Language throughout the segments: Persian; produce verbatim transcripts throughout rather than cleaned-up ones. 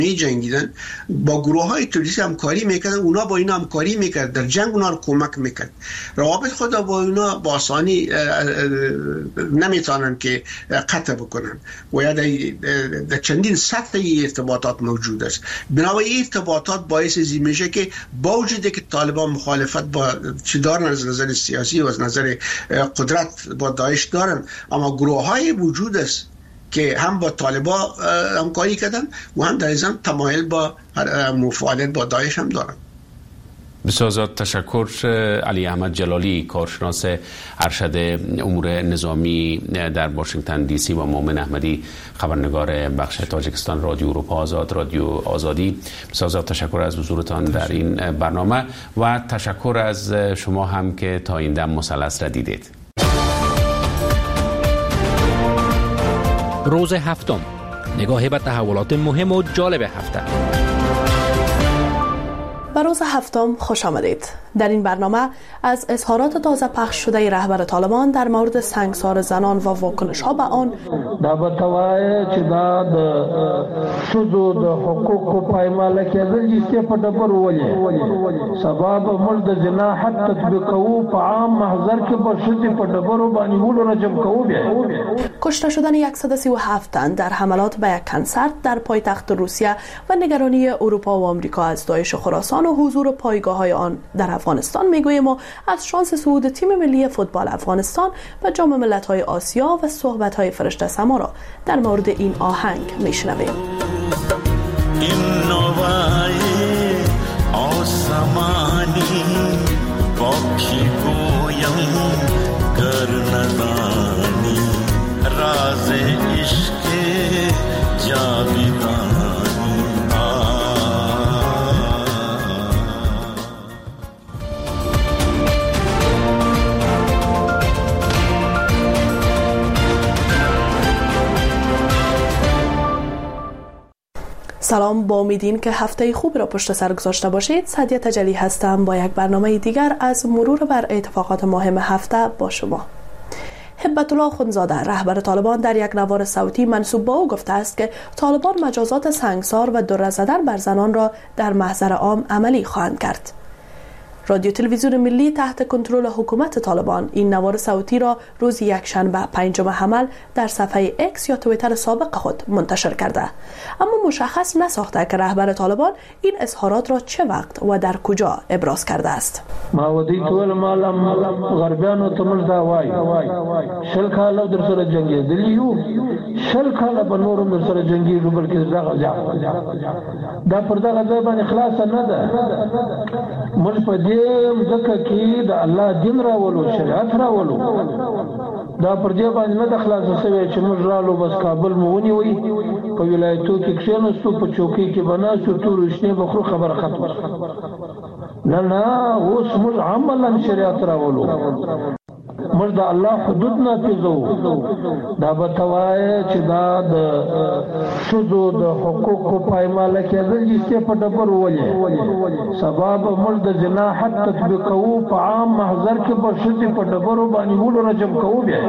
می جنگیدن با گروه های تروریستی همکاری میکردن، اونا با اینا همکاری میکرد، در جنگ اونا رو کمک میکرد. روابط خود با اینا با آسانی نمیتونن که قطع بکنن و یا در چندین سطح ارتباطات موجود است. بنابراین ارتباطات باعث ازی میشه که با وجودی که طالبان مخالفت با چی دارن از نظر سیاسی و از نظر قدرت با داعش دارن، اما گروه های وجود است که هم با طالبان همکاری کردن و هم در این ضمن تمایل با مفاعلت با داعش هم دارن. بسیار زیاد تشکر. علی احمد جلالی، کارشناس ارشد امور نظامی در واشنگتن دی سی، و مومن احمدی، خبرنگار بخش تاجیکستان رادیو اروپا آزاد، رادیو آزادی. بسیار زیاد تشکر از حضورتان در این برنامه و تشکر از شما هم که تا این دم مثلث را دیدید. روز هفتم، نگاهی به تحولات مهم و جالب هفته. به روز هفتم خوش آمدید. در این برنامه از اظهارات تازه پخش شده رهبر طالبان در مورد سنگسار زنان و واکنش ها به آن، دا بتوای چې دا د شذو د حقوقو پایمال کېدل چې په ډبر ولې سبب موږ د جنا حد تطبیقو په عام محضر کې په شذ په ډبرو باندې ولو رجم کوو بیا. کشته شدن صد و سی و هفت تن در حملات به یک کنسرت در پایتخت روسیه و نگرانی اروپا و آمریکا از داعش خراسان و حضور پایگاه‌های آن در افغانستان میگوییم و از شانس صعود تیم ملی فوتبال افغانستان به جام ملت‌های آسیا و صحبت‌های فرشته سما را در مورد این آهنگ میشنویم. این نوای آسمانی باکی گویم گر ندانی راز عشق جاویدانی. سلام، با امیدین که هفته خوب را پشت سر گذاشته باشید. سعدیه تجلی هستم با یک برنامه دیگر از مرور بر اتفاقات مهم هفته با شما. هبت الله خونزاده، رهبر طالبان، در یک نوار صوتی منسوب به او گفته است که طالبان مجازات سنگسار و دره زدن بر زنان را در محضر عام عملی خواهند کرد. رادیو تلویزیون ملی تحت کنترل حکومت طالبان این نوار صوتی را روز یکشنبه پنجم حمل در صفحه اکس یا توییتر سابق خود منتشر کرده، اما مشخص نساخته که رهبر طالبان این اظهارات را چه وقت و در کجا ابراز کرده است. ما ودی طول مالم غربیانو تمر دا وای شل کاله در سره جنگي دلیو شل کاله په نورو در سره جنگي روبل کې دا غځا دا پر دا غځا باندې خلاص نه ده. موږ په دې ځکه کې د الله دین راولو، شریعت راولو، دا پر دې باندې نه د خلاص شوی چې موږ رالو بس کابل مو ونیوي په ولایتو کې کښېنستو په چوکۍ کې بناستو تور شنه بخرو خبر ختم. نه نه اوس موږ عملاً شریعت راولو، موږ د الله حدود نافذو. دا به توای چې دا د شذو د حقوقو پایمال کېدل چې په ډبر ولې سبب موږ د جنا حد تطبیقو په عام محضر کې په شذ په ډبرو باندې ولو رجم کوو بیا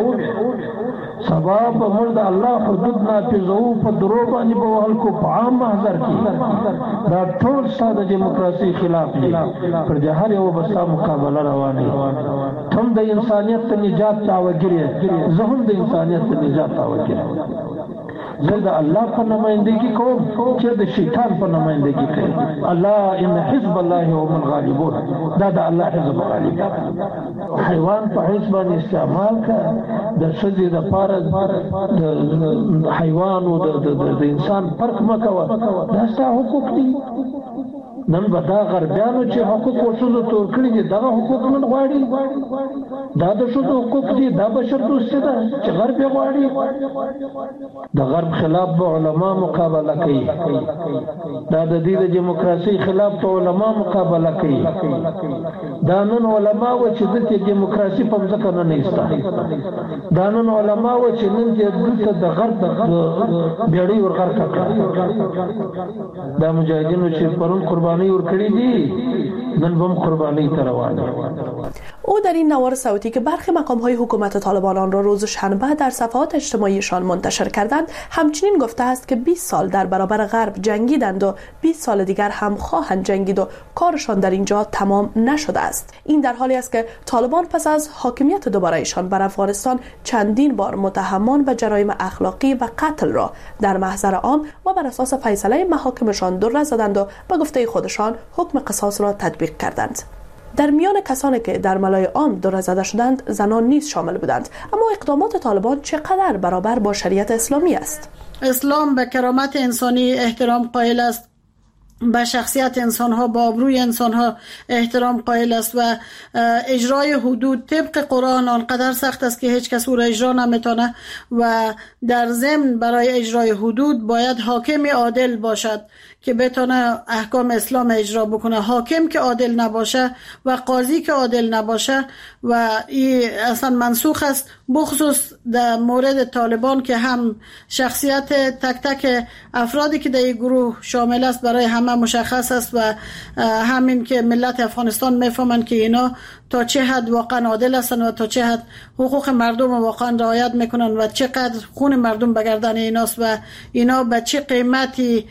سبب موږ د الله حدود نافذو په درو باندې په وهل کو په عام محضر کې. دا ټول ساده دیموکراسي خلاف دي، پر دې هر یو بسا مقابله روانه. هم د انسانیت ته نجات تاوګری، زه هم د انسانیت ته نجات تاوګری. زه د الله په نمائندګي کوم چې د شیطان په نمائندګي کوي. الله ان حزب الله هم الغالبون، دا د الله حزب غالب. حیوان په حزب باندې استعمال کا د شذې د پاره د حیوان او د انسان فرق مکوه، دا ستاسو حقوق دي. نن به دا غربیانو چې حقوق وشوزو تور کړي دي دغه حقوق نن غواړي، دا د شوزو حقوق دي، دا بشر دوستي ده چې غرب یې غواړي. د غرب خلاف به علما مقابله کوي، دا د دې د دیموکراسي خلاف په علما مقابله کوي. دا نن علما و چې د دیموکراسي په ځکه نه نيستا، دا نن علما و چې نن دې د غرب د بیړۍ ورغړ کړه. دا مجاهدینو چې پرون قرباني ور کړی دي نن هم قرباني ته روان دي. او در این نوار صوتی که برخی مقام‌های حکومت طالبان آن را روز شنبه در صفحات اجتماعیشان منتشر کردند همچنین گفته است که بیست سال در برابر غرب جنگیدند و بیست سال دیگر هم خواهند جنگید و کارشان در اینجا تمام نشده است. این در حالی است که طالبان پس از حاکمیت دوباره ایشان بر افغانستان چندین بار متهمان و جرایم اخلاقی و قتل را در محضر عام و بر اساس فیصله محاکمشان دره زدند و به گفته خودشان حکم قصاص را تطبیق کردند. در میان کسانی که در ملای عام دره زده شدند زنان نیز شامل بودند. اما اقدامات طالبان چقدر برابر با شریعت اسلامی است؟ اسلام به کرامت انسانی احترام قائل است، به شخصیت انسان‌ها، با آبروی انسان‌ها احترام قائل است و اجرای حدود طبق قرآن آنقدر سخت است که هیچ کس او را اجرا نمیتونه و در ضمن برای اجرای حدود باید حاکم عادل باشد که بتونه احکام اسلام اجرا بکنه. حاکم که عادل نباشه و قاضی که عادل نباشه و این اصلا منسوخ است، بخصوص در مورد طالبان که هم شخصیت تک تک افرادی که در این گروه شامل است برای همه مشخص است و همین که ملت افغانستان میفهمند که اینا تا چه حد واقعا عادل هستند و تا چه حد حقوق مردم واقعا رعایت میکنند و چقدر خون مردم به گردن ایناست و اینا به چه قیمتی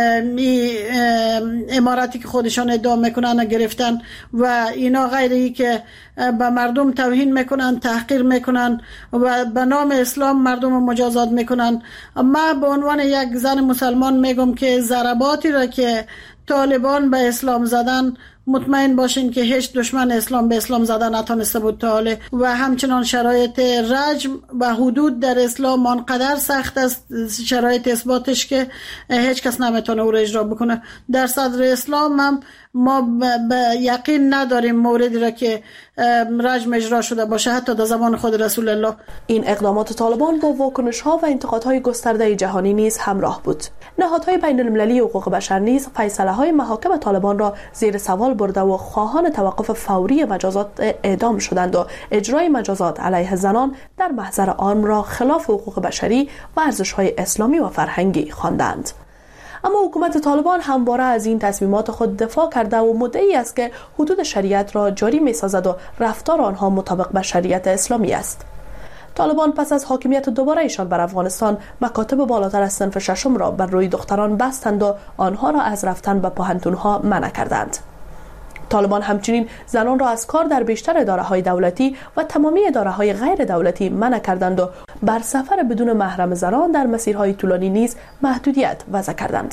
اماراتی که خودشان ادعا میکنن گرفتن و اینا غیر ای که به مردم توهین میکنن، تحقیر میکنن و به نام اسلام مردم مجازات میکنن. ما به عنوان یک زن مسلمان میگم که ضرباتی را که طالبان به اسلام زدن مطمئن باشین که هیچ دشمن اسلام به اسلام زدن نتونسته بود تا حاله و همچنان شرایط رجم و حدود در اسلام آنقدر سخت است، شرایط اثباتش که هیچ کس نمیتونه او را اجرا بکنه. در صدر اسلام هم ما به یقین نداریم موردی را که رجم اجرا شده باشه حتی در زمان خود رسول الله. این اقدامات طالبان با واکنش‌ها و انتقادهای گسترده جهانی نیز همراه بود. نهادهای بین المللی حقوق بشر نیز فیصله‌های محاکم طالبان را زیر سوال برده و خواهان توقف فوری مجازات اعدام شدند و اجرای مجازات علیه زنان در محضر عام را خلاف حقوق بشری و ارزش‌های اسلامی و فرهنگی خواندند. اما حکومت طالبان همواره از این تصمیمات خود دفاع کرده و مدعی است که حدود شریعت را جاری می‌سازد و رفتار آنها مطابق با شریعت اسلامی است. طالبان پس از حاکمیت دوباره ایشان بر افغانستان مکاتب بالاتر از صنف ششم را بر روی دختران بستند و آنها را از رفتن به پوهنتون‌ها منع کردند. طالبان همچنین زنان را از کار در بیشتر اداره‌های دولتی و تمامی اداره‌های غیر دولتی منع کردند و بر سفر بدون محرم زنان در مسیرهای طولانی نیز محدودیت وضع کردند.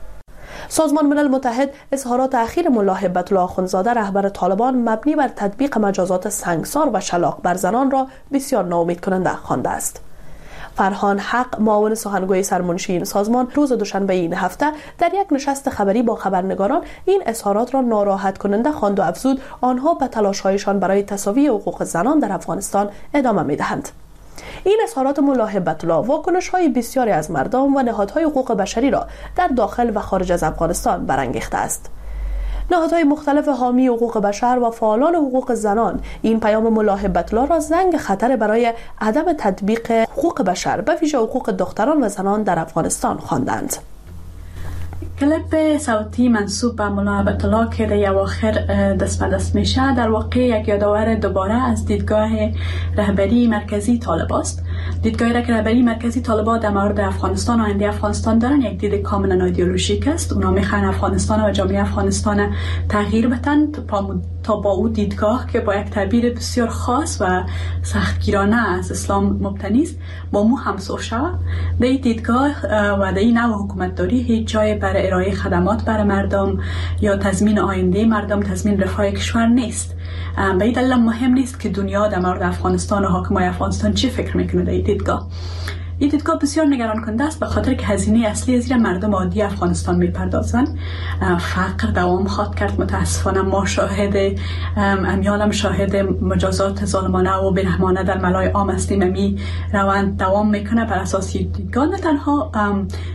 سازمان ملل متحد اظهارات اخیر ملا هبت الله آخوندزاده رهبر طالبان مبنی بر تطبیق مجازات سنگسار و شلاق بر زنان را بسیار ناامید کننده خوانده است. فرهان حق معاون سخنگوی سرمنشی این سازمان روز دوشنبه این هفته در یک نشست خبری با خبرنگاران این اظهارات را ناراحت کننده خواند و افزود آنها به تلاش‌هایشان برای تساوی حقوق زنان در افغانستان ادامه می‌دهند. این اظهارات ملا هبت الله واکنش‌های بسیاری از مردم و نهادهای حقوق بشری را در داخل و خارج از افغانستان برانگیخته است. نهادهای مختلف حامی حقوق بشر و فعالان حقوق زنان این پیام ملا هبت الله را زنگ خطر برای عدم تطبیق حقوق بشر به ویژه حقوق دختران و زنان در افغانستان خواندند. کلیپ صوتی منسوب به ملا هبت الله که در اواخر دست به دست میشه در واقع یک یادآور دوباره از دیدگاه رهبری مرکزی طالب است. دیدگاه رهبری مرکزی طالبان در مورد افغانستان و آینده افغانستان دارن یک دید کاملا ایدئولوژیک است. اونا میخوان افغانستان و جامعه افغانستان تغییر بدن تا با او دیدگاه که با یک تعبیر بسیار خاص و سختگیرانه از اسلام مبتنی است با مو همسو شود. در این دیدگاه و در این نوع حکومتداری هیچ جای برای ارائه خدمات برای مردم یا تضمین آینده مردم، تضمین رفاه کشور نیست. به این دلیل مهم نیست که دنیا در مورد افغانستان و حاکمای افغانستان چی فکر میکنه. در این دیدگاه این دیدگاه بسیار نگران کننده است به خاطر که هزینه اصلی زیر مردم عادی افغانستان میپردازند. فقر دوام خواهد کرد. متاسفانه ما شاهد امیالم شاهد مجازات ظالمانه و بی‌رحمانه در ملای عام هستیم. می روند دوام میکنه بر اساس دیدگاه نه تنها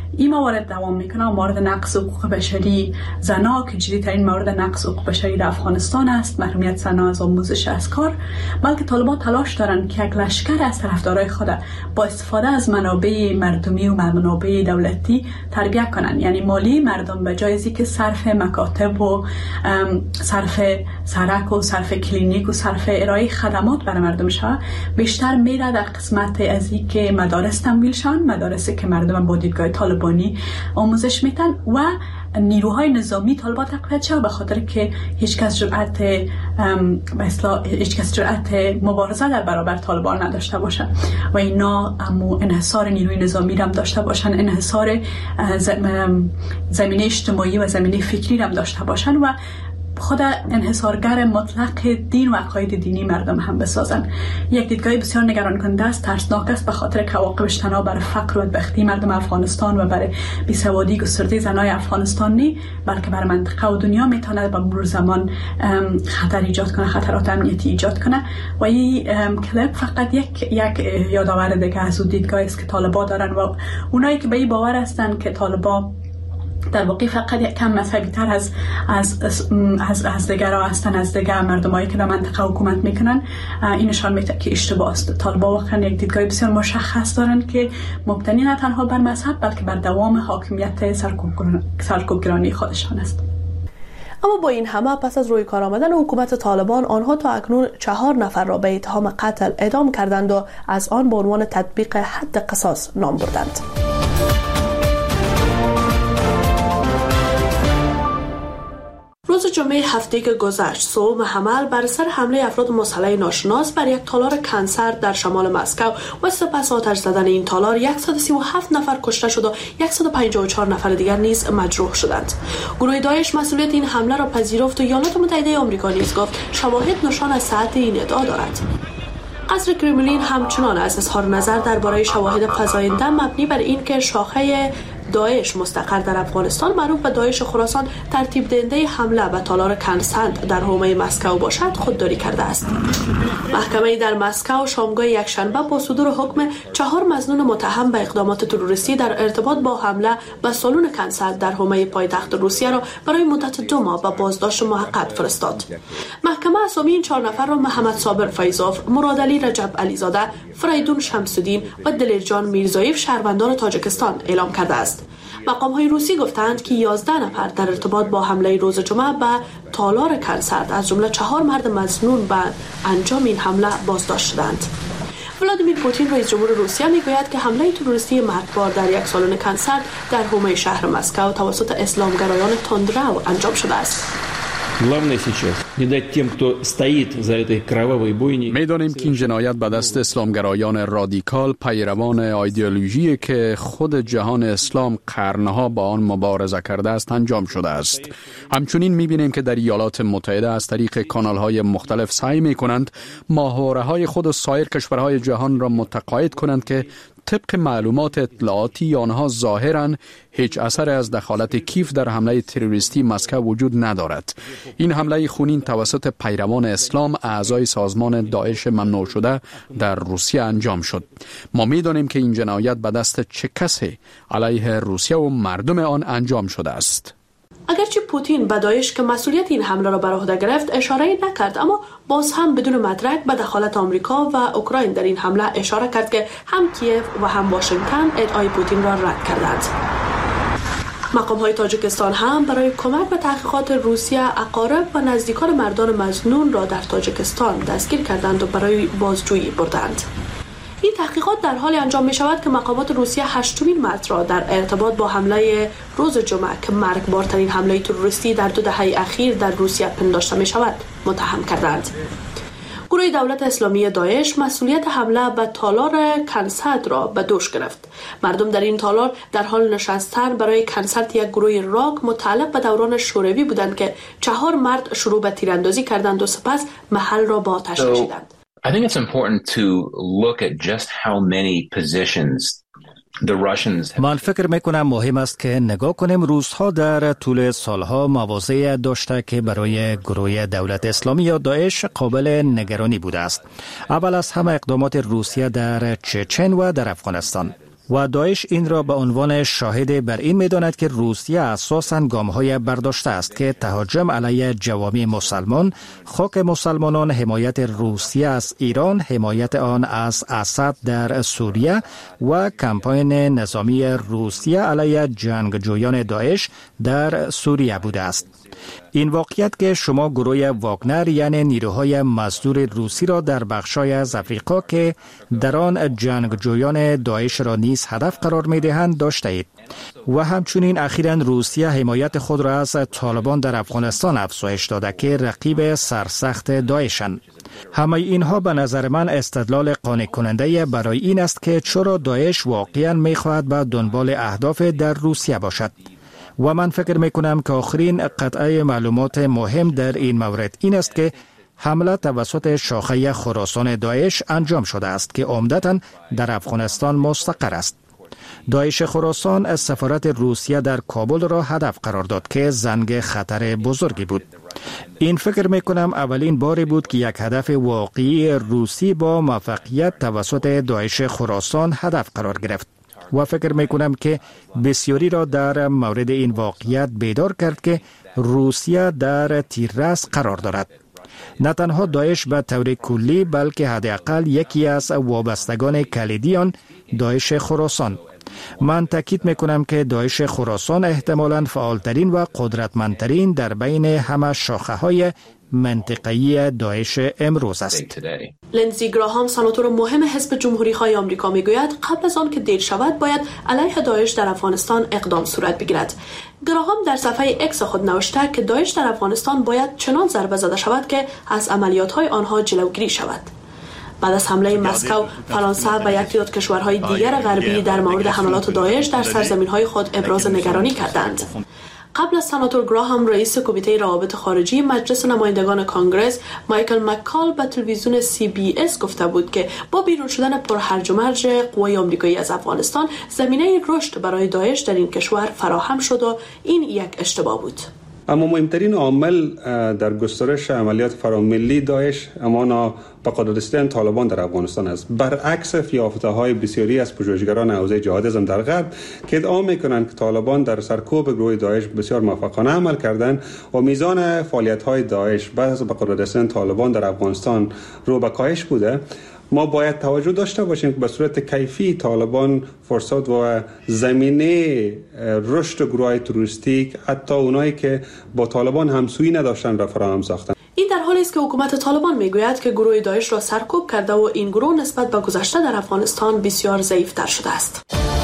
این موارد دوام میکنه و مورد نقض حقوق بشری زنا که جدی‌ترین مورد نقض حقوق بشری در افغانستان است، محرومیت زنان از آموزش از کار، بلکه طالبان تلاش دارن که یک لشکر از طرفدارای خود با استفاده از منابع مردمی و منابع دولتی تربیت کنن. یعنی مالی مردم به جای از اینکه صرف مکاتب و صرف سرک و صرف کلینیک و صرف ارائه خدمات برای مردم شود، بیشتر میره در قسمت از اینکه مدارس تمویل شن، مدارسی که مردم با دیدگاه طالبانی آموزش میتن و نیروهای نظامی طالبان تقویت شد، به خاطر که هیچ کس جرأت به اصطلاح هیچ کس جرأت مبارزه در برابر طالبان نداشته باشن و اینا امو انحصار نیروی نظامی هم داشته باشن، انحصار زمینه اجتماعی و زمینه فکری هم داشته باشن و خود انحصارگر مطلق دین و عقاید دینی مردم هم بسازن. یک دیدگاه بسیار نگران کننده است، ترسناک است، به خاطر که عواقبش تنها برای فقر و بدبختی مردم افغانستان و برای بیسوادی گسترده زنای افغانستان نی، بلکه برای منطقه و دنیا میتونه به مرور زمان خطر ایجاد کنه، خطرات امنیتی ایجاد کنه. و این کلیپ فقط یک یک یادآور دیگه از اون دیدگاهی است که طالبان دارن و اونایی که به این باور هستن که طالبان در واقع فقط یک کم مذهبی تر از از از از دیگرها هستن، از دیگر مردمایی که در منطقه حکومت میکنن، این نشان میده که اشتباه است. طالبان واقعا یک دیدگاه بسیار مشخص دارن که مبتنی نه تنها بر مذهب بلکه بر دوام حاکمیت سرکوبگرانی خودشان است. اما با این همه پس از روی کار آمدن حکومت طالبان، آنها تا اکنون چهار نفر را به اتهام قتل اعدام کردند و از آن به عنوان تطبیق حد قصاص نام بردند. روز جمعه هفته که گذشت، صبح حمل بر سر حمله افراد مسلح ناشناس بر یک تالار کنسر در شمال مسکو و سپس آتش زدن این تالار صد و سی و هفت نفر کشته شد و صد و پنجاه و چهار نفر دیگر نیز مجروح شدند. گروه داعش مسئولیت این حمله را پذیرفت و ایالات متحده آمریکا نیز گفت شواهد نشان از صحت این ادعا دارد. قصر کرملین همچنان از اظهار نظر درباره شواهد فزاینده مبنی بر این که شاخه داعش مستقر در افغانستان معروف به داعش خراسان ترتیب دهنده حمله به تالار کنسند در حومه مسکو باشد خودداری کرده است. محکمه در مسکو شامگاه یکشنبه با صدور حکم چهار مظنون متهم به اقدامات تروریستی در ارتباط با حمله به سالن کنسند در حومه پایتخت روسیه را برای مدت دو ماه به بازداشت موقت فرستاد. محکمه اسامی این چهار نفر را محمد صابر فیضوف، مراد علی رجب علیزاده، فریدون شمس‌الدین و دلیرجان میرزایف شهروندان تاجیکستان اعلام کرده است. مقام‌های روسی گفتند که یازده نفر در ارتباط با حمله روز جمعه به تالار کنسرت از جمله چهار مرد مظنون به انجام این حمله بازداشت شدند. ولادیمیر پوتین رئیس جمهور روسیه میگوید که حمله تروریستی مرگبار در یک سالن کنسرت در حومه شهر مسکو توسط اسلامگرایان تندرو انجام شده است. می‌دانیم که این جنایت به دست اسلامگرایان رادیکال پیروان ایدئولوژی که خود جهان اسلام قرنها با آن مبارزه کرده است انجام شده است. همچنین می‌بینیم که در ایالات متحده از طریق کانال‌های مختلف سعی می‌کنند ماهواره‌های خود و سایر کشورهای جهان را متقاعد کنند که طبق معلومات اطلاعاتی آنها ظاهراً هیچ اثر از دخالت کیف در حمله تروریستی مسکو وجود ندارد. این حمله خونین توسط پیروان اسلام اعضای سازمان داعش ممنوع شده در روسیه انجام شد. ما می‌دانیم که این جنایت به دست چه کسی علیه روسیه و مردم آن انجام شده است. اگرچه پوتین به داعش که مسئولیت این حمله را بر عهده گرفت اشاره نکرد، اما باز هم بدون مدرک به دخالت آمریکا و اوکراین در این حمله اشاره کرد که هم کیف و هم واشنگتن ادعای پوتین را رد کردند. مقام‌های تاجیکستان هم برای کمک به تحقیقات روسیه اقارب و نزدیکان مردان مظنون را در تاجیکستان دستگیر کردند و برای بازجویی بردند. این تحقیقات در حال انجام می شود که مقامات روسیه هشتمین مرد را در ارتباط با حمله روز جمعه که مرگبارترین حمله تروریستی در دو دهه اخیر در روسیه پنداشته می شود متهم کردند. گروه دولت اسلامی داعش مسئولیت حمله به تالار کنسرت را به دوش گرفت. مردم در این تالار در حال نشستن برای کنسرت یک گروه راک متعلق به دوران شوروی بودند که چهار مرد شروع به تیراندازی کردند و سپس محل را با آتش کشیدند. I think it's important to look at just how many positions the Russians have. من فکر میکنم مهم است که نگاه کنیم روس‌ها در طول سالها مواضع داشته که برای گروه دولت اسلامی یا داعش قابل نگرانی بوده است. اول از همه اقدامات روسیه در چچن و در افغانستان. و داعش این را به عنوان شاهد بر این می‌داند که روسیه اساساً گام‌های برداشته است که تهاجم علیه جوامع مسلمان، خاک مسلمانان، حمایت روسیه از ایران، حمایت آن از اسد در سوریه و کمپاین نظامی روسیه علیه جنگجویان داعش در سوریه بوده است. این واقعیت که شما گروه واگنر یعنی نیروهای مزدور روسی را در بخشای از افریقا که در آن جنگجویان داعش را نیز هدف قرار می دهند داشته اید و همچنین اخیراً روسیه حمایت خود را از طالبان در افغانستان افزایش داده که رقیب سرسخت داعشند. همه اینها به نظر من استدلال قانع کننده برای این است که چرا داعش واقعاً می خواهد به دنبال اهداف در روسیه باشد. و من فکر می کنم که آخرین قطعه معلومات مهم در این مورد این است که حمله توسط شاخه خراسان داعش انجام شده است که عمدتاً در افغانستان مستقر است. داعش خراسان از سفارت روسیه در کابل را هدف قرار داد که زنگ خطر بزرگی بود. این فکر می کنم اولین باری بود که یک هدف واقعی روسی با موفقیت توسط داعش خراسان هدف قرار گرفت. و فکر می کنم که بسیاری را در مورد این واقعیت بیدار کرد که روسیه در تیررس قرار دارد. نه تنها داعش به طور کلی بلکه حداقل یکی از وابستگان کلیدی آن داعش خراسان. من تاکید می کنم که داعش خراسان احتمالاً فعالترین و قدرتمندترین در بین همه شاخه های منطقه‌ای داعش امروز است. لندزی گراهام سناتور مهم حزب جمهوری‌خواه آمریکا میگوید قبل از آن که دیر شود باید علیه داعش در افغانستان اقدام صورت بگیرد. گراهام در صفحه اکس خود نوشته که داعش در افغانستان باید چنان ضربه زده شود که از عملیات‌های آنها جلوگیری شود. بعد از حمله مسکو، فرانسه و یک تعداد کشورهای دیگر غربی در مورد حملات داعش در سرزمین‌های خود ابراز نگرانی کردند. قبل از سناتور گراهام رئیس کمیته روابط خارجی مجلس نمایندگان کانگرس مایکل مککال به تلویزیون سی بی اس گفته بود که با بیرون شدن پرهرج و مرج قوای آمریکایی از افغانستان زمینه رشد برای داعش در این کشور فراهم شد و این یک اشتباه بود. اما مهمترین عامل در گسترش عملیات فراملی داعش امانا به قدرت رسیدن طالبان در افغانستان است، برعکس یافته‌های بسیاری از پژوهشگران حوزه جهادیسم در غرب که ادعا می‌کنند که طالبان در سرکوب گروه داعش بسیار موفقانه عمل کردند و میزان فعالیت‌های داعش بعد از به قدرت رسیدن طالبان در افغانستان رو به کاهش بوده. ما باید توجه داشته باشیم که به صورت کیفی طالبان فرصت و زمینه رشد گروه‌های تروریستی حتی اونایی که با طالبان همسویی نداشتن را فراهم ساختند. این در حالی است که حکومت طالبان میگوید که گروه داعش را سرکوب کرده و این گروه نسبت به گذشته در افغانستان بسیار ضعیف‌تر شده است.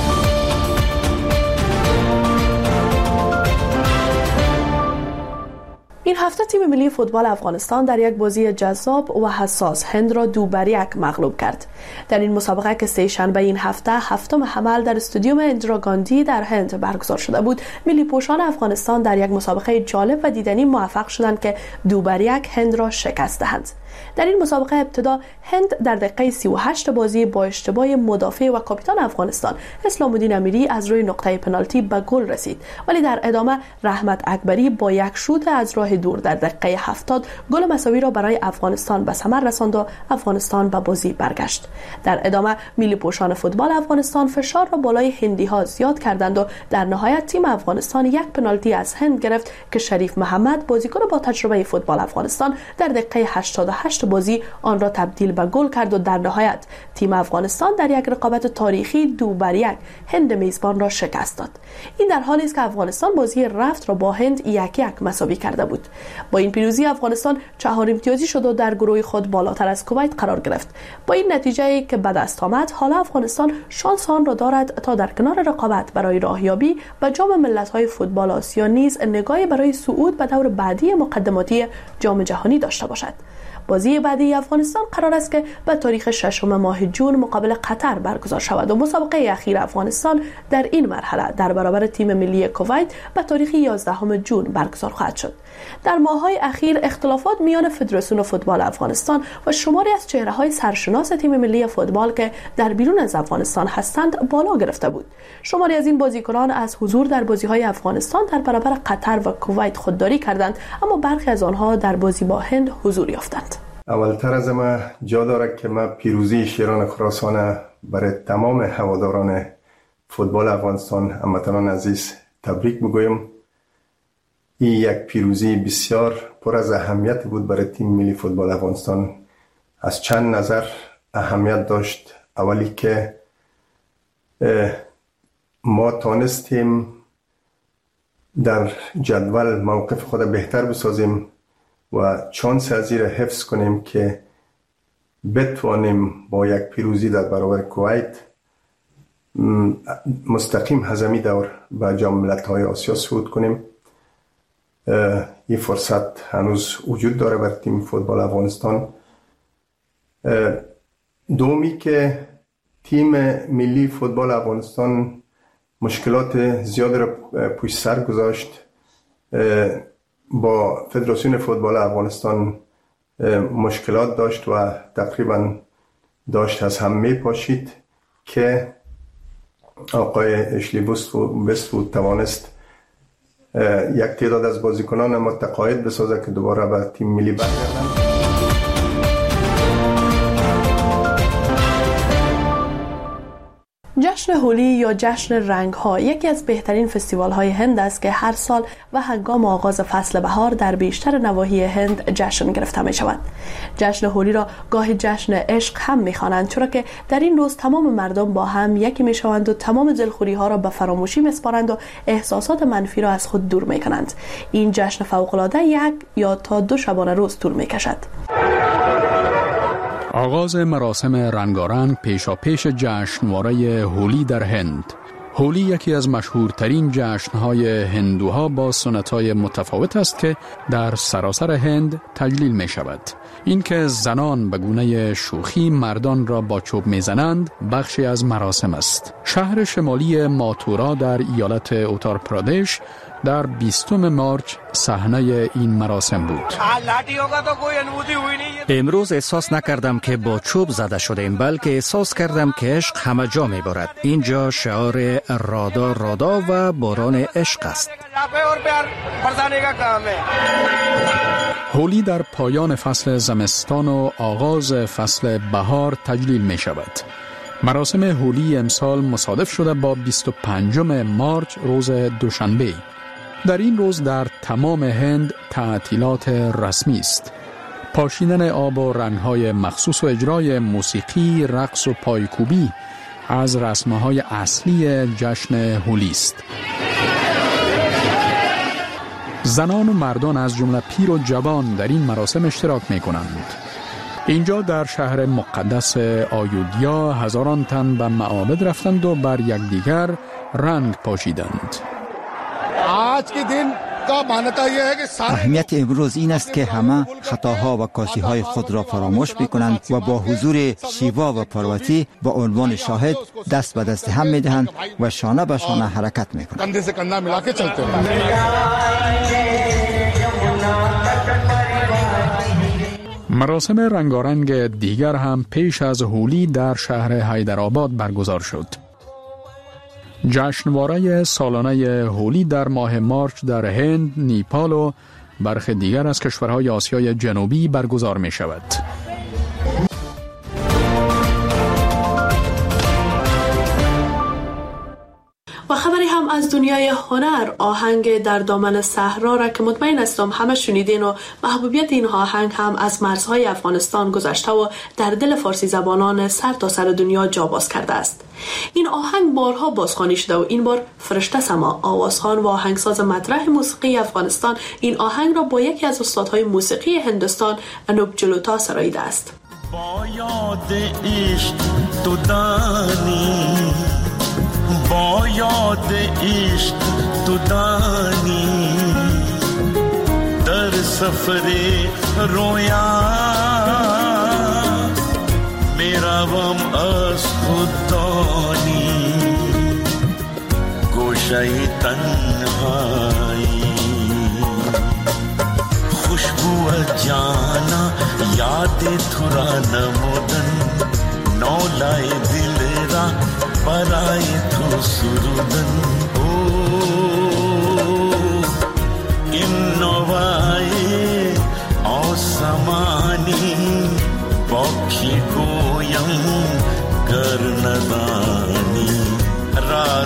این هفته تیم ملی فوتبال افغانستان در یک بازی جذاب و حساس هند را دو بر یک مغلوب کرد. در این مسابقه که سه شنبه این هفته هفتم حمل در استادیوم اندرا گاندی در هند برگزار شده بود، ملی پوشان افغانستان در یک مسابقه جالب و دیدنی موفق شدند که دو بر یک هند را شکست دهند. در این مسابقه ابتدا هند در دقیقه سی و هشت بازی با اشتباه مدافع و کاپیتان افغانستان اسلام الدین امیری از روی نقطه پنالتی به گل رسید، ولی در ادامه رحمت اکبری با یک شوت از راه دور در دقیقه هفتاد گل مساوی را برای افغانستان به ثمر رساند و افغانستان به بازی برگشت. در ادامه ملی پوشان فوتبال افغانستان فشار را بالای هندی ها زیاد کردند و در نهایت تیم افغانستان یک پنالتی از هند گرفت که شریف محمد بازیکن با تجربه فوتبال افغانستان در دقیقه هشتاد و هشت بازی آن را تبدیل به گل کرد و در نهایت تیم افغانستان در یک رقابت تاریخی دو بر یک هند میزبان را شکست داد. این در حالی است که افغانستان بازی رفت را با هند یک یک مساوی کرده بود. با این پیروزی افغانستان چهار امتیازی شد و در گروه خود بالاتر از کویت قرار گرفت. با این نتیجه که به دست آمد، حالا افغانستان شانس آن را دارد تا در کنار رقابت برای راهیابی به جام ملت‌های فوتبال آسیا نیز نگاهی برای صعود به دور بعدی مقدماتی جام جهانی داشته باشد. بازی بعدی افغانستان قرار است که به تاریخ ششم ماه جون مقابل قطر برگزار شود و مسابقه اخیر افغانستان در این مرحله در برابر تیم ملی کویت به تاریخ یازدهم جون برگزار خواهد شد. در ماه‌های اخیر اختلافات میان فدراسیون فوتبال افغانستان و شماری از چهره‌های سرشناس تیم ملی فوتبال که در بیرون از افغانستان هستند بالا گرفته بود. شماری از این بازیکنان از حضور در بازی‌های افغانستان در برابر قطر و کویت خودداری کردند، اما برخی از آنها در بازی با هند حضور یافتند. اولتر از ما جا دارد که ما پیروزی شیران خراسان برای تمام هواداران فوتبال افغانستان هموطنان عزیز تبریک میگویم. این یک پیروزی بسیار پر از اهمیت بود برای تیم ملی فوتبال افغانستان. از چند نظر اهمیت داشت. اولی که ما تانستیم در جدول موقف خود بهتر بسازیم و چانس از این حفظ کنیم که بتوانیم با یک پیروزی در برابر کویت مستقیم هزمی دور به جام ملت‌های آسیا صعود کنیم. این فرصت هنوز وجود داره بر تیم فوتبال افغانستان. دومی که تیم ملی فوتبال افغانستان مشکلات زیاد را پشت سر گذاشت. با فدراسیون فوتبال افغانستان مشکلات داشت و تقریبا داشت از هم می پاشید که آقای اشلی وست‌وود توانست یک تعداد از بازیکنان متقاعد بسازه که دوباره به تیم ملی برگردند. جشن هولی یا جشن رنگ ها یکی از بهترین فستیوال های هند است که هر سال و هنگام آغاز فصل بهار در بیشتر نواحی هند جشن گرفته می شود. جشن هولی را گاهی جشن عشق هم می خوانند، چرا که در این روز تمام مردم با هم یکی می شوند و تمام دلخوری ها را به فراموشی می سپارند و احساسات منفی را از خود دور می کنند. این جشن فوق العاده یک یا تا دو شبانه روز طول می کشد. آغاز مراسم رنگارنگ پیشاپیش جشنواره هولی در هند. هولی یکی از مشهورترین جشنهای هندوها با سنت‌های متفاوت است که در سراسر هند تجلیل می شود. این که زنان به گونه شوخی مردان را با چوب می زنند بخشی از مراسم است. شهر شمالی ماتورا در ایالت اوتار پرادش در بیستم مارچ صحنه این مراسم بود. امروز احساس نکردم که با چوب زده شدیم، بلکه احساس کردم که عشق همه جا می بارد. اینجا شعار رادا رادا و باران عشق است. هولی در پایان فصل زمستان و آغاز فصل بهار تجلیل می شود. مراسم هولی امسال مصادف شده با بیست و پنجم مارچ روز دوشنبه. در این روز در تمام هند تعطیلات رسمی است. پاشیدن آب و رنگ‌های مخصوص و اجرای موسیقی، رقص و پایکوبی از رسم‌های اصلی جشن هولی است. زنان و مردان از جمله پیر و جوان در این مراسم اشتراک می‌کنند. اینجا در شهر مقدس آیودیا هزاران تن به معابد رفتند و بر یکدیگر رنگ پاشیدند. اهمیت امروز این است که همه خطاها و کاسی‌های خود را فراموش می‌کنند و با حضور شیوا و پارواتی با عنوان شاهد دست به دست هم می‌دهند و شانه به شانه حرکت می‌کنند. مراسم رنگارنگ دیگر هم پیش از هولی در شهر حیدرآباد برگزار شد. جشنواره سالانه هولی در ماه مارچ در هند، نیپال و برخی دیگر از کشورهای آسیای جنوبی برگزار می شود. و خبری هم از دنیای هنر، آهنگ در دامن صحرا را که مطمئن هستم همه شنیدین و محبوبیت این آهنگ هم از مرزهای افغانستان گذشته و در دل فارسی زبانان سر تا سر دنیا جا باز کرده است. این آهنگ بارها بازخوانی شده و این بار فرشته سما، آوازخوان و آهنگساز مطرح موسیقی افغانستان این آهنگ را با یکی از استادهای موسیقی هندوستان انوپ جلوتا سراییده است. با یاد عشق تو دانی، با یاد عشق تو دانی، در سفر رویا میروم از خوددانی، گوشه تنهایی خوشبو جانا یاد تو را نمودن، نولای دل را برای تو سرودن. او این نوای آسمانی با کی گویم گر ندانی، راز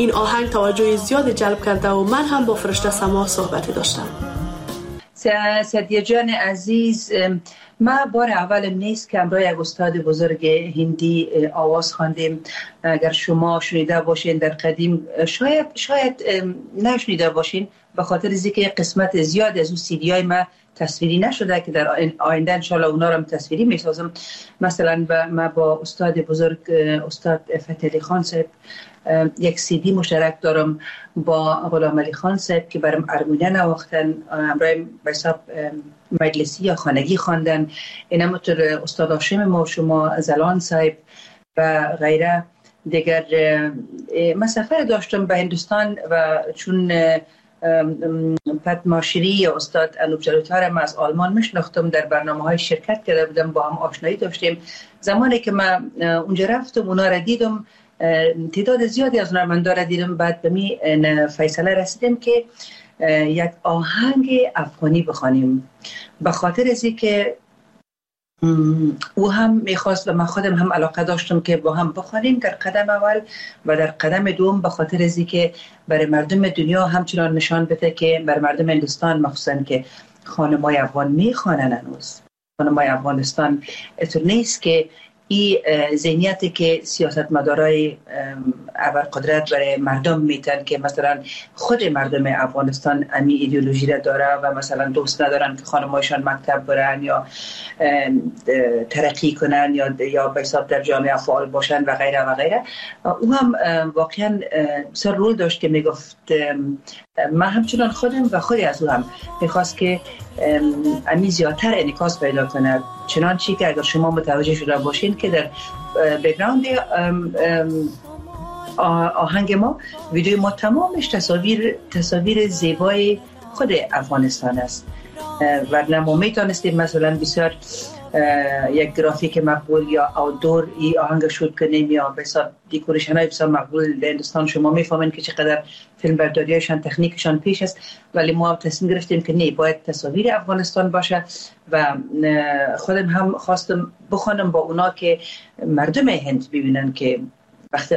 این آهنگ توجه زیادی جلب کرده و من هم با فرشته سما صحبتی داشتم. سدیه جان عزیز، ما بار اولم نیست که امروز یک استاد بزرگ هندی آواز خواندیم. اگر شما شنیده باشین در قدیم، شاید شاید نشنیده باشین، به خاطر اینکه قسمت زیاد از اون سیدی های ما تصویری نشده که در آینده انشالله اونا رو تصویری میسازم. مثلا ما با استاد بزرگ استاد فتح علی خان صاحب یک سیدی مشترک دارم با غلام علی خان صاحب که برام ارمونه نواختن، امرای به حساب مجلسی یا خانگی خواندن. این همونطور استاد هاشم ما و شما زلان صاحب و غیره دیگر. من سفر داشتم به هندوستان و چون پدماشری یا استاد انوپ جلوتار ما از آلمان میشناختم، در برنامه های شرکت کرده بودم، با هم آشنایی داشتیم. زمانی که من اونجا رفتم اونا را دیدم، تعداد زیادی از هنرمندا را دیدم، بعد به می فیصله رسیدم که یک آهنگ افغانی بخوانیم، به خاطر از اینکه او هم میخواست و من خودم هم علاقه داشتم که با هم بخوانیم در قدم اول، و در قدم دوم به خاطر از اینکه برای مردم دنیا همچنان نشان بده که برای مردم هندوستان مخصوصا که خانمای افغان میخوانن، هنوز خانمای افغانستان اتر نیست که این ذهنیتی که سیاستمدارای ابرقدرت برای مردم میتن که مثلا خود مردم افغانستان امی ایدئولوژی را داره و مثلا دوست ندارن که خانمایشان مکتب برن یا ترقی کنن یا یا به حساب در جامعه فعال باشن و غیره و غیره. او هم واقعا سر رول داشت که میگفت من همچنان خودم و خودی از او هم میخواست که امی زیادتر انعکاس پیدا کنه. چنانچه که اگر شما متوجه شده باشین که در بک‌گراند آهنگ ما، ویدیو ما تمامش تصاویر تصاویر زیبای خود افغانستان است و ما میتونستیم مثلا بسیار یک گرافیک مقبول یا آوتدور ای آهنگ شوت کنیم یا به حساب دکوریشن های بسیار مقبول در هندوستان. شما میفهمین که چقدر فیلم برداریشان تکنیکشان پیش است، ولی ما تصمیم گرفتیم که نه، باید تصاویر افغانستان باشه و خودم هم خواستم بخوانم با اونا که مردم هند ببینن که وقتی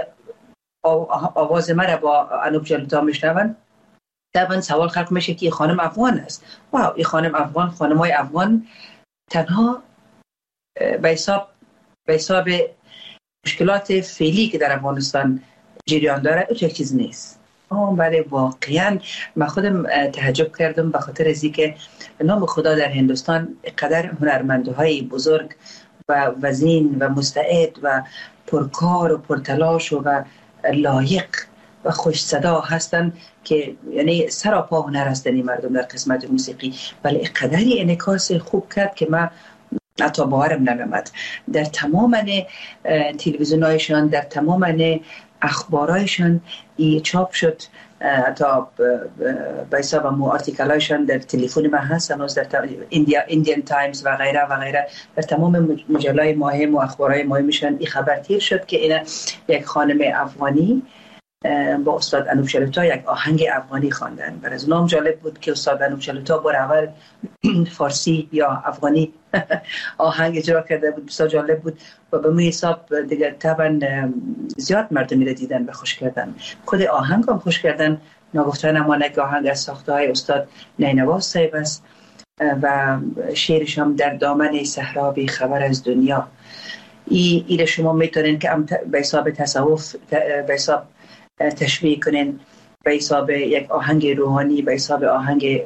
آواز مرا با انوپ جلوتا میشنون، طبعا سوال خلق میشه که خانم افغان است. واو، این خانم افغان، خانمای افغان تنها به حساب به حساب مشکلات فعلی که در افغانستان جریان داره او چیز نیست. ولی واقعا من خودم تعجب کردم به خاطر از اینکه نام خدا در هندوستان قدر هنرمندهای بزرگ و وزین و مستعد و پرکار و پرتلاش و لایق و خوش صدا هستن که یعنی سراپا هنر هستن این مردم در قسمت موسیقی، ولی قدری انعکاس خوب کرد که من حتی باورم نمی‌آمد. در تمام تلویزیون‌هایشان، در تمام اخبارایشان ای چاپ شد، حتی به حساب مو آرتیکلایشان در تلفن من هست، هنوز در ایندیا ایندیان تایمز و غیره و غیره، در تمام مجله‌های مهم و اخبارهای مهمشان این خبر تیر شد که این یک خانم افغانی با استاد انوپ جلوتا یک آهنگ افغانی خواندن. برای از نام جالب بود که استاد انوپ جلوتا بار اول فارسی یا افغانی آهنگ اجرا کرده بود، بسیار جالب بود و به می حساب دیگر طبعا زیاد مردمی را دیدن و خوش کردن. خود آهنگ هم خوش کردن. نگفتن امانه که آهنگ از ساخته های استاد نینواز صاحب است و شعرش هم در دامن صحرا بی خبر از دنیا. ای ایره شما میتونین که به حساب تصوف به حساب تشبیه کنین، به حساب یک آهنگ روحانی، به حساب آهنگ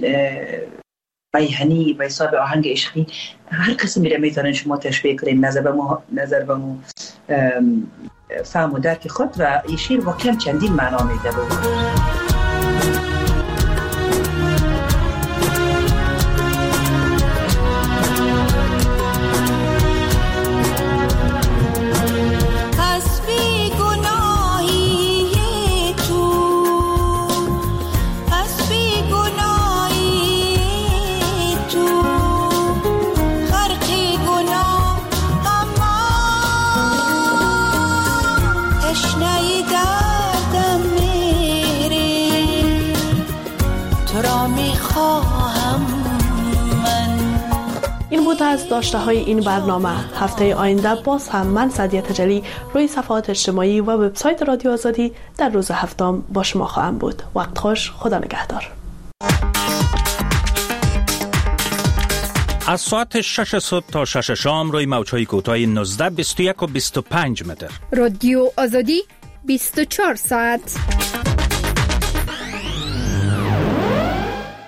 میهنی، به حساب آهنگ عشقی، هر قسمی را میتونین شما تشبیه کنین نظر به مو نظر به مو فهم و درک خود. و این شعر واقعا چندین معنا میده بود. این بود از داشته های این برنامه. هفته آینده باز هم من سعدیه تجلی روی صفحات اجتماعی و وبسایت رادیو آزادی در روز هفتم با شما خواهم بود. وقت خوش، خدا نگهدار. از ساعت شش صبح تا شش شام روی موج‌های کوتاه نوزده، بیست و یک و بیست و پنج متر. رادیو آزادی بیست و چهار ساعت.